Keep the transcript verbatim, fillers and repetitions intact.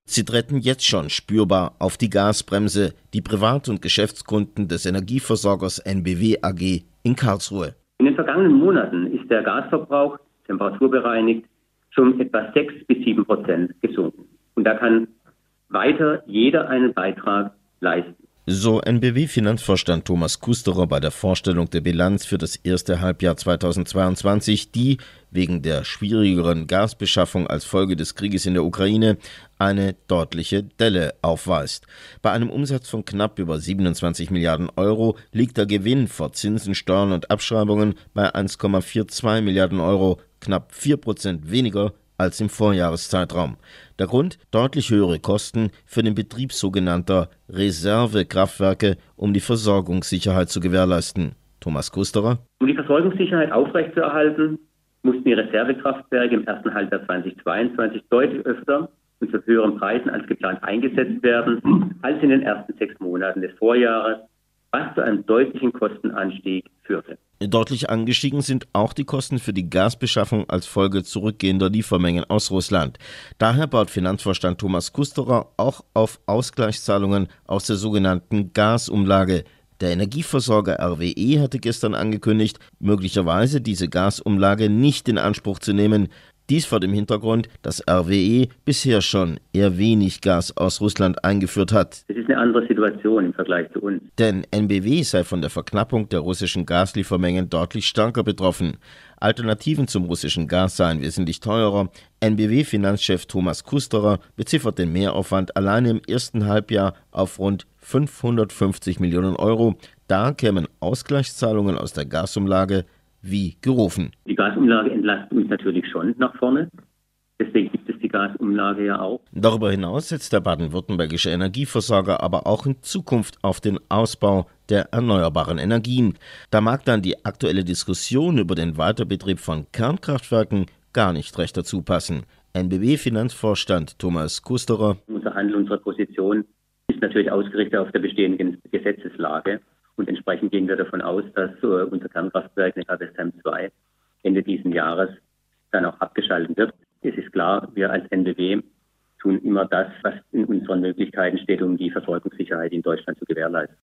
Sie treten jetzt schon spürbar auf die Gasbremse, die Privat- und Geschäftskunden des Energieversorgers N B W A G in Karlsruhe. In den vergangenen Monaten ist der Gasverbrauch temperaturbereinigt schon etwa sechs bis sieben Prozent gesunken. Und da kann weiter jeder einen Beitrag leisten. So N B W-Finanzvorstand Thomas Kusterer bei der Vorstellung der Bilanz für das erste Halbjahr zweitausendzweiundzwanzig, die wegen der schwierigeren Gasbeschaffung als Folge des Krieges in der Ukraine eine deutliche Delle aufweist. Bei einem Umsatz von knapp über siebenundzwanzig Milliarden Euro liegt der Gewinn vor Zinsen, Steuern und Abschreibungen bei eins Komma zweiundvierzig Milliarden Euro, knapp vier Prozent weniger als im Vorjahreszeitraum. Der Grund: deutlich höhere Kosten für den Betrieb sogenannter Reservekraftwerke, um die Versorgungssicherheit zu gewährleisten. Thomas Kusterer: Um die Versorgungssicherheit aufrechtzuerhalten, mussten die Reservekraftwerke im ersten Halbjahr zweitausendzweiundzwanzig deutlich öfter und zu höheren Preisen als geplant eingesetzt werden, als in den ersten sechs Monaten des Vorjahres, was zu einem deutlichen Kostenanstieg führte. Deutlich angestiegen sind auch die Kosten für die Gasbeschaffung als Folge zurückgehender Liefermengen aus Russland. Daher baut Finanzvorstand Thomas Kusterer auch auf Ausgleichszahlungen aus der sogenannten Gasumlage. Der Energieversorger R W E hatte gestern angekündigt, möglicherweise diese Gasumlage nicht in Anspruch zu nehmen. Dies vor dem Hintergrund, dass R W E bisher schon eher wenig Gas aus Russland eingeführt hat. Das ist eine andere Situation im Vergleich zu uns. Denn N B W sei von der Verknappung der russischen Gasliefermengen deutlich stärker betroffen. Alternativen zum russischen Gas seien wesentlich teurer. N B W-Finanzchef Thomas Kusterer beziffert den Mehraufwand allein im ersten Halbjahr auf rund fünfhundertfünfzig Millionen Euro. Da kämen Ausgleichszahlungen aus der Gasumlage wie gerufen. Die Gasumlage entlastet uns natürlich schon nach vorne. Deswegen gibt es die Gasumlage ja auch. Darüber hinaus setzt der baden-württembergische Energieversorger aber auch in Zukunft auf den Ausbau der erneuerbaren Energien. Da mag dann die aktuelle Diskussion über den Weiterbetrieb von Kernkraftwerken gar nicht recht dazu passen. N B W-Finanzvorstand Thomas Kusterer: Unser Handeln, unsere Position ist natürlich ausgerichtet auf der bestehenden Gesetzeslage. Und entsprechend gehen wir davon aus, dass äh, unser Kernkraftwerk Neckarwestheim zwei Ende dieses Jahres dann auch abgeschaltet wird. Es ist klar, wir als N B W tun immer das, was in unseren Möglichkeiten steht, um die Versorgungssicherheit in Deutschland zu gewährleisten.